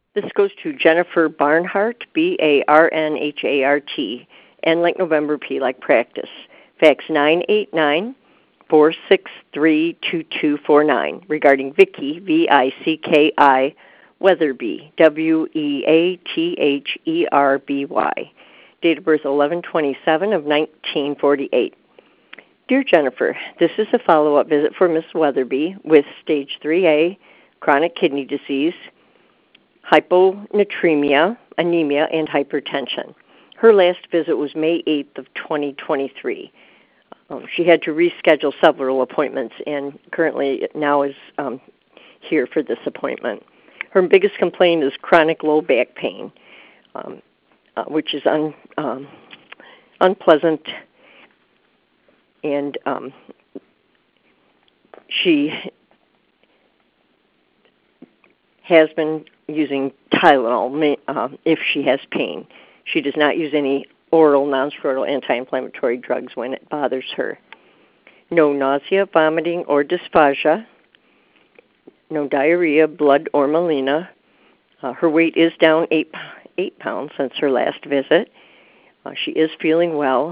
This goes to Jennifer Barnhart, Barnhart, N like November, P like practice. Fax 989-463-2249 regarding Vicki, Vicki, Weatherby, Weatherby. Date of birth 11/27 of 1948. Dear Jennifer, this is a follow-up visit for Miss Weatherby with stage 3A, chronic kidney disease, hyponatremia, anemia, and hypertension. Her last visit was May 8th of 2023. She had to reschedule several appointments and currently now is here for this appointment. Her biggest complaint is chronic low back pain, which is unpleasant, and she has been using Tylenol if she has pain. She does not use any oral non-steroidal anti-inflammatory drugs when it bothers her. No nausea, vomiting, or dysphagia. No diarrhea, blood, or melena. Her weight is down 8 pounds since her last visit. She is feeling well.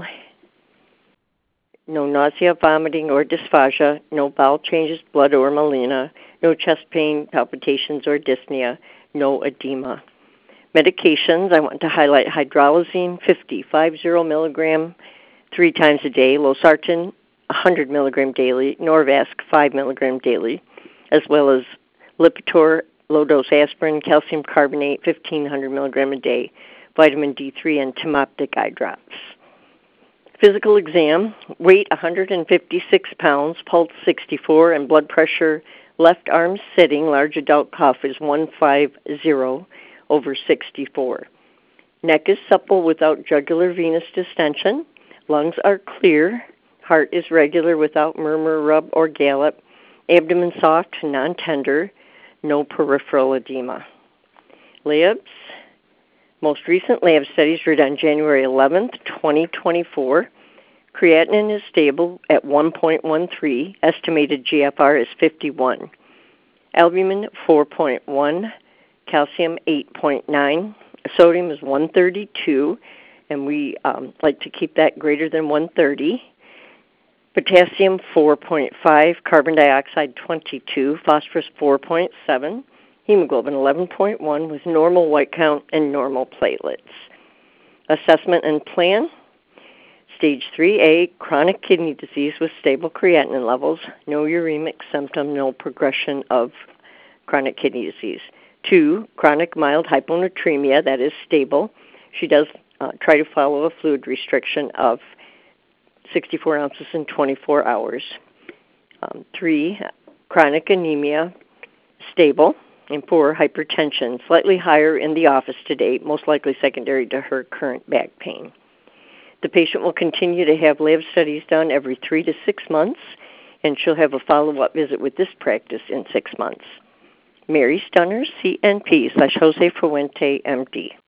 No nausea, vomiting, or dysphagia. No bowel changes, blood, or melena. No chest pain, palpitations, or dyspnea. No edema. Medications, I want to highlight hydralazine 50 milligram 3 times a day, losartan 100 milligram daily, Norvasc 5 milligram daily, as well as Lipitor, low-dose aspirin, calcium carbonate 1,500 milligram a day, vitamin D3, and Timoptic eye drops. Physical exam, weight 156 pounds, pulse 64, and blood pressure left arm sitting, large adult cough is 150/64. Neck is supple without jugular venous distension. Lungs are clear. Heart is regular without murmur, rub, or gallop. Abdomen soft, non-tender. No peripheral edema. Labs. Most recent lab studies were done January 11th, 2024. Creatinine is stable at 1.13. Estimated GFR is 51. Albumin 4.1. Calcium 8.9. Sodium is 132, and we like to keep that greater than 130. Potassium 4.5, carbon dioxide 22, phosphorus 4.7, hemoglobin 11.1 with normal white count and normal platelets. Assessment and plan. Stage 3A, chronic kidney disease with stable creatinine levels, no uremic symptom, no progression of chronic kidney disease. 2, chronic mild hyponatremia, that is stable. She does try to follow a fluid restriction of 64 ounces in 24 hours. 3, chronic anemia, stable. And 4, hypertension, slightly higher in the office to date, most likely secondary to her current back pain. The patient will continue to have lab studies done every 3 to 6 months, and she'll have a follow-up visit with this practice in 6 months. Mary Stunner, CNP /Jose Fuente, MD.